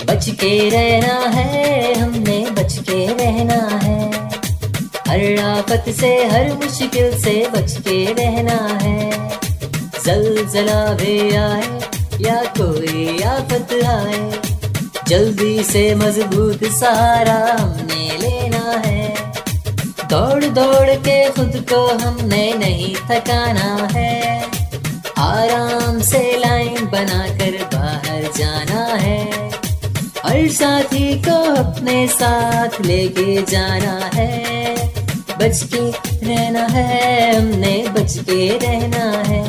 बच के रहना है, हमने बच के रहना है। हर आफत से, हर मुश्किल से बच के रहना है। ज़लज़ला भी आए या कोई आफत आए, जल्दी से मजबूत सहारा हमने लेना है। दौड़ दौड़ के खुद को हमने नहीं थकाना है। आराम से लाइन बनाकर बाहर जाना है। हर साथी को अपने साथ लेके जाना है। बच के रहना है, हमने बच के रहना है।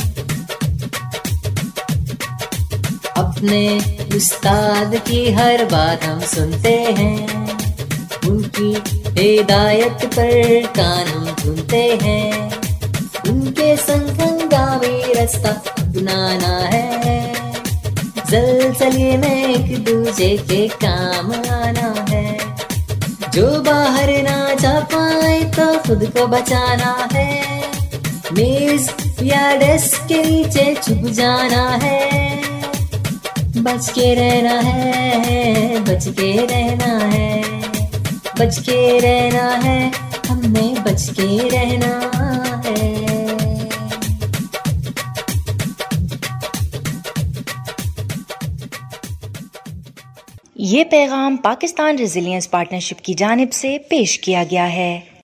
अपने उस्ताद की हर बात हम सुनते हैं, उनकी हिदायत पर कान हम सुनते हैं। उनके संग हंगामी रास्ता अपनाना है। ज़लज़ले में एक दूजे के काम आना है। जो बाहर ना जा पाए तो खुद को बचाना है। मेज या डेस्क के नीचे छुप जाना है। बच के रहना है, बच के रहना है, बच के रहना है, हमने बच के रहना है। ये पैगाम पाकिस्तान रेजिलियंस पार्टनरशिप की जानिब से पेश किया गया है।